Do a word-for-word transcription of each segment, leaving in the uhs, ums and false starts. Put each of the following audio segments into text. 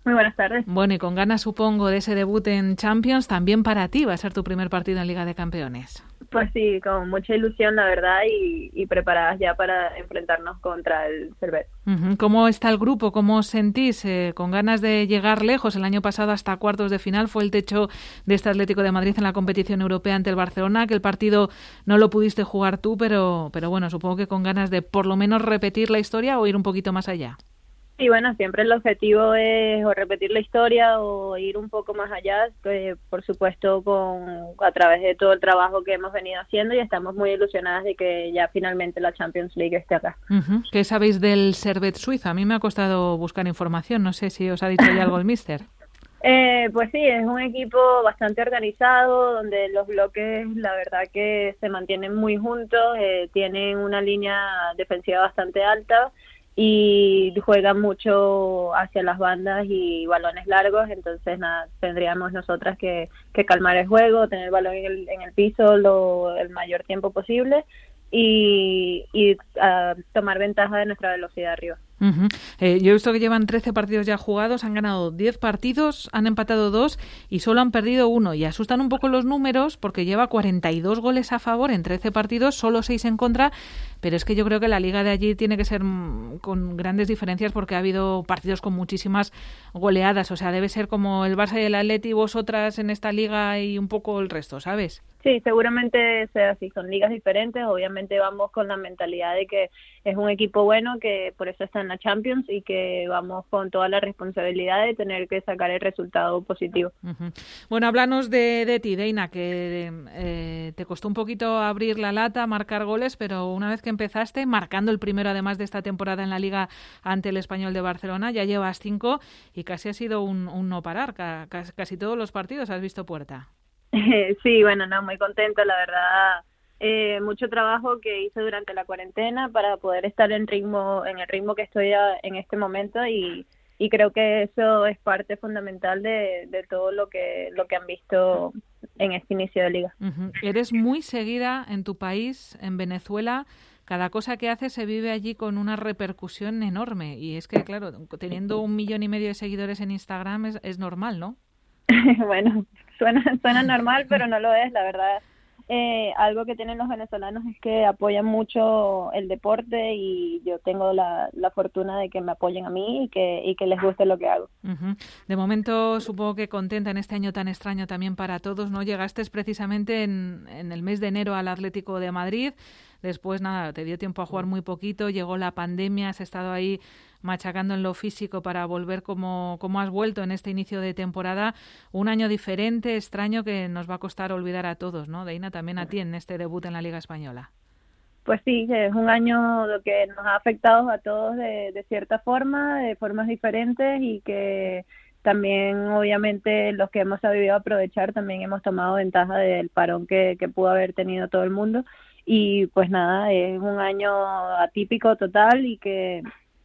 Muy buenas tardes. Bueno, y con ganas, supongo, de ese debut en Champions, también para ti va a ser tu primer partido en Liga de Campeones. Pues sí, con mucha ilusión, la verdad, y, y preparadas ya para enfrentarnos contra el Servette. Uh-huh. ¿Cómo está el grupo? ¿Cómo os sentís? Eh, ¿Con ganas de llegar lejos? El año pasado hasta cuartos de final fue el techo de este Atlético de Madrid en la competición europea ante el Barcelona, que el partido no lo pudiste jugar tú, pero, pero bueno, supongo que con ganas de por lo menos repetir la historia o ir un poquito más allá. Y bueno, siempre el objetivo es o repetir la historia o ir un poco más allá, que por supuesto con a través de todo el trabajo que hemos venido haciendo, y estamos muy ilusionadas de que ya finalmente la Champions League esté acá. Uh-huh. ¿Qué sabéis del Servette Suiza? A mí me ha costado buscar información, no sé si os ha dicho ya algo el míster. Eh, pues sí, es un equipo bastante organizado, donde los bloques, la verdad que se mantienen muy juntos, eh, tienen una línea defensiva bastante alta, y juegan mucho hacia las bandas y balones largos, entonces nada, tendríamos nosotras que, que calmar el juego, tener el balón en el, en el piso lo, el mayor tiempo posible y, y uh, tomar ventaja de nuestra velocidad arriba. Uh-huh. Eh, yo he visto que llevan trece partidos ya jugados, han ganado diez partidos, han empatado dos y solo han perdido uno. Y asustan un poco los números porque lleva cuarenta y dos goles a favor en trece partidos, solo seis en contra. Pero es que yo creo que la liga de allí tiene que ser con grandes diferencias porque ha habido partidos con muchísimas goleadas. O sea, debe ser como el Barça y el Atleti, vosotras en esta liga y un poco el resto, ¿sabes? Sí, seguramente sea así. Son ligas diferentes. Obviamente vamos con la mentalidad de que es un equipo bueno, que por eso está en la Champions y que vamos con toda la responsabilidad de tener que sacar el resultado positivo. Uh-huh. Bueno, háblanos de, de ti, Deina, que eh, te costó un poquito abrir la lata, marcar goles, pero una vez que empezaste, marcando el primero además de esta temporada en la Liga ante el Español de Barcelona, ya llevas cinco y casi ha sido un, un no parar. Casi, casi todos los partidos has visto puerta. Sí, bueno, no, muy contenta, la verdad. Eh, mucho trabajo que hice durante la cuarentena para poder estar en ritmo, en el ritmo que estoy a, en este momento, y, y creo que eso es parte fundamental de, de todo lo que lo que han visto en este inicio de liga. Uh-huh. Eres muy seguida en tu país, en Venezuela. Cada cosa que haces se vive allí con una repercusión enorme, y es que, claro, teniendo un millón y medio de seguidores en Instagram es, es normal, ¿no? Bueno, suena, suena normal, pero no lo es, la verdad. Eh, algo que tienen los venezolanos es que apoyan mucho el deporte, y yo tengo la, la fortuna de que me apoyen a mí y que, y que les guste lo que hago. Uh-huh. De momento, supongo que contenta en este año tan extraño también para todos, ¿no? Llegaste precisamente en, en el mes de enero al Atlético de Madrid. Después, nada, te dio tiempo a jugar muy poquito, llegó la pandemia, has estado ahí machacando en lo físico para volver como, como has vuelto en este inicio de temporada. Un año diferente, extraño, que nos va a costar olvidar a todos, ¿no? Deina, también a ti en este debut en la Liga Española. Pues sí, es un año que nos ha afectado a todos de, de cierta forma, de formas diferentes, y que también obviamente los que hemos sabido aprovechar también hemos tomado ventaja del parón que, que pudo haber tenido todo el mundo. Y pues nada, es un año atípico total, y que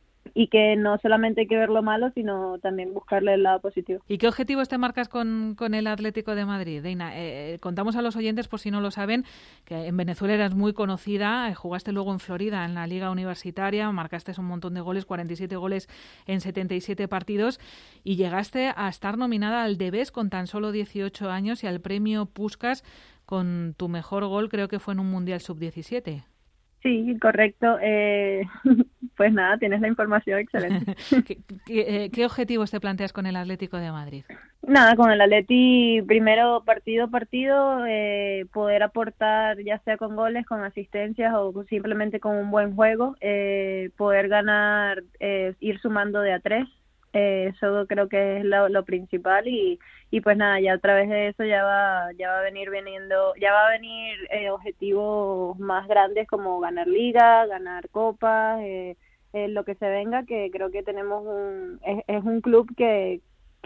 y que no solamente hay que ver lo malo, sino también buscarle el lado positivo. ¿Y qué objetivos te marcas con, con el Atlético de Madrid, Deina? Eh, contamos a los oyentes, por si no lo saben, que en Venezuela eras muy conocida, eh, jugaste luego en Florida en la Liga Universitaria, marcaste un montón de goles, cuarenta y siete goles en setenta y siete partidos, y llegaste a estar nominada al D B E S con tan solo dieciocho años y al premio Puskás con tu mejor gol, creo que fue en un Mundial sub diecisiete. Sí, correcto. Eh, pues nada, tienes la información, excelente. ¿Qué, qué, ¿Qué objetivos te planteas con el Atlético de Madrid? Nada, con el Atleti, primero partido a partido, eh, poder aportar ya sea con goles, con asistencias o simplemente con un buen juego, eh, poder ganar, eh, ir sumando de a tres. Eh, eso creo que es lo, lo principal, y, y pues nada, ya a través de eso ya va ya va a venir viniendo ya va a venir eh, objetivos más grandes como ganar liga, ganar copas, eh, eh, lo que se venga, que creo que tenemos un es, es un club que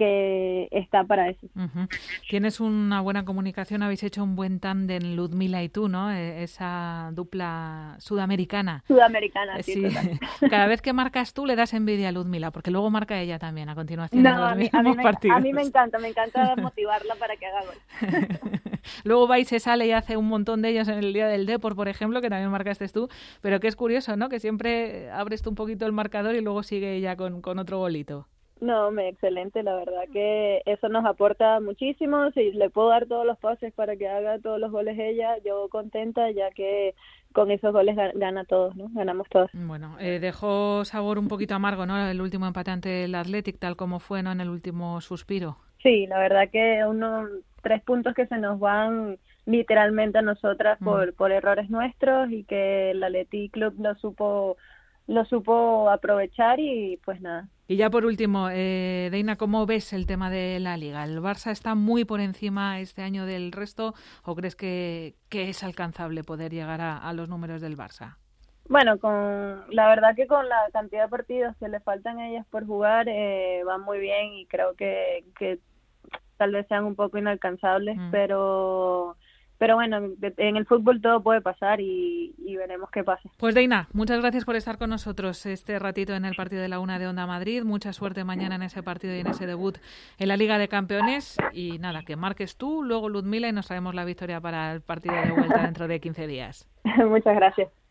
que está para eso. Uh-huh. Tienes una buena comunicación, habéis hecho un buen tándem, Ludmila y tú, ¿no? Eh, esa dupla sudamericana. Sudamericana, sí. sí. Cada vez que marcas tú le das envidia a Ludmila, porque luego marca ella también a continuación. No, en los a, mí, a, mí me, partidos. a mí me encanta, me encanta motivarla para que haga gol. Luego va y se sale y hace un montón de ellos en el día del Depor, por ejemplo, que también marcaste tú, pero que es curioso, ¿no? Que siempre abres tú un poquito el marcador y luego sigue ella con, con otro golito. No, me excelente, la verdad que eso nos aporta muchísimo. Si le puedo dar todos los pases para que haga todos los goles ella, yo contenta, ya que con esos goles gana todos, ¿no? Ganamos todos. Bueno, eh, dejó sabor un poquito amargo, ¿no? El último empate ante el Athletic, tal como fue, ¿no? En el último suspiro. Sí, la verdad que unos tres puntos que se nos van literalmente a nosotras por, mm. por errores nuestros, y que el Athletic Club lo supo lo supo aprovechar, y pues nada. Y ya por último, eh, Deina, ¿cómo ves el tema de la Liga? ¿El Barça está muy por encima este año del resto, o crees que, que es alcanzable poder llegar a, a los números del Barça? Bueno, con la verdad que con la cantidad de partidos que le faltan a ellas por jugar, eh, van muy bien, y creo que, que tal vez sean un poco inalcanzables, mm. pero... Pero bueno, en el fútbol todo puede pasar, y, y veremos qué pasa. Pues Deina, muchas gracias por estar con nosotros este ratito en el partido de la una de Onda Madrid. Mucha suerte mañana en ese partido y en ese debut en la Liga de Campeones. Y nada, que marques tú, luego Ludmila, y nos traemos la victoria para el partido de vuelta dentro de quince días. Muchas gracias.